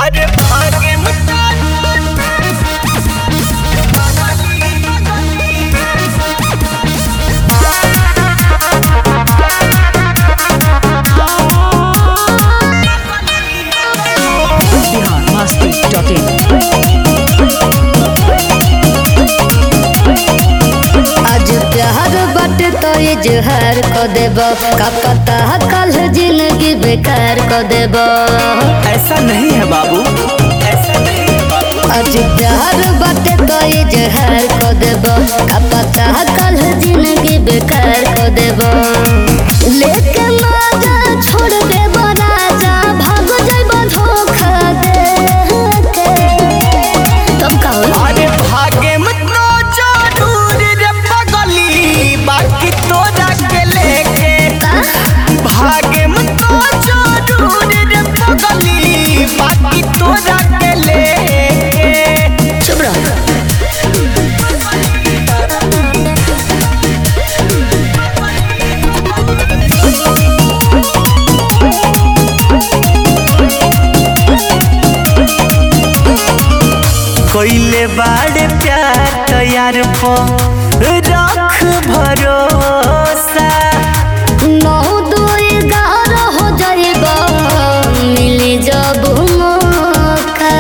अरे भागे biharmasti.in आज प्यार बाटे तो इजहार को देब का पता कल जिंदगी बेकार को देब। ऐसा नहीं है बाबू, ऐसा नहीं है बाबू। आज प्यार बाटे तो इजहार को देब का पता कल जिंदगी बेकार को देब। लेके माजा छोड़ देब राजा भाग जाइब धोखा दे के। तुम का होई? अरे भागे मत नो जरूर रे पगली, बाकी तोरा के लेके भागे मत नो जरूर रे पगली, बाकी तोरा के लेके। चुप रहो। कोइले बाड़े प्यार तैयार पो रख भरोसा। 9-2-11 हो जाइब मिली जब मौका।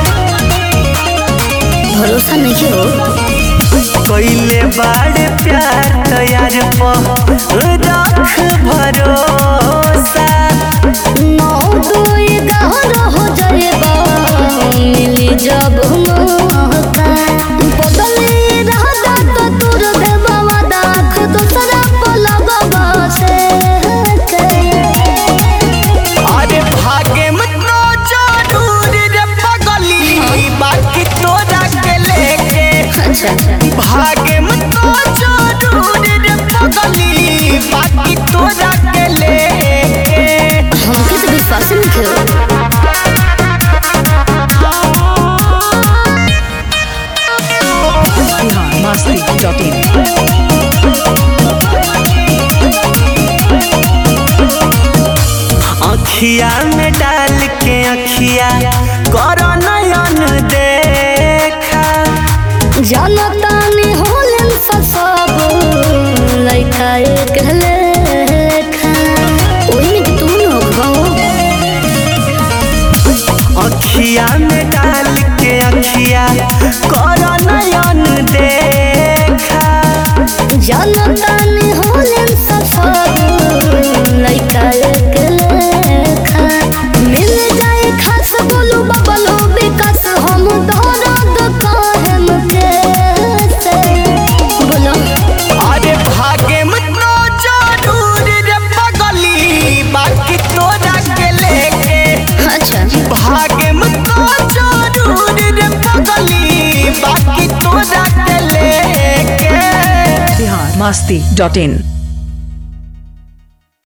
भरोसा नहीं हो। कोइले बाड़े प्यार तैयार पो रख भरोसा। 9-2-11 हो जाइब मिली जब मौका। बदली रहता तो तोर देब वादा खुद सरा पलगब से के। अरे भागे मत नो जरूर रे पगली, बाकी तोरा के लेके। अच्छा भागे मत नो जरूर रे पगली, बाकी तोरा के लेके। हमके तो विश्वास नहीं हो। biharmasti.in अखिया में डाल के अखिया करो नयन देखा। जनता ने होलन सब लइका एक लेखा। ओही में कि तू न हो। अखिया में डाल के अखिया करो नयन देखा। जनता ने होलन सब लइका एक लेखा। मिल जाए खास बोलू बबलो विकास हम दर्द कहम कैसे। बोलो अरे भागे मत नो जरूर रे पगली, बाकी तोरा के लेके। अच्छा भागे मत नो जरूर रे पगली, बाकी तोरा के लेके। biharmasti.in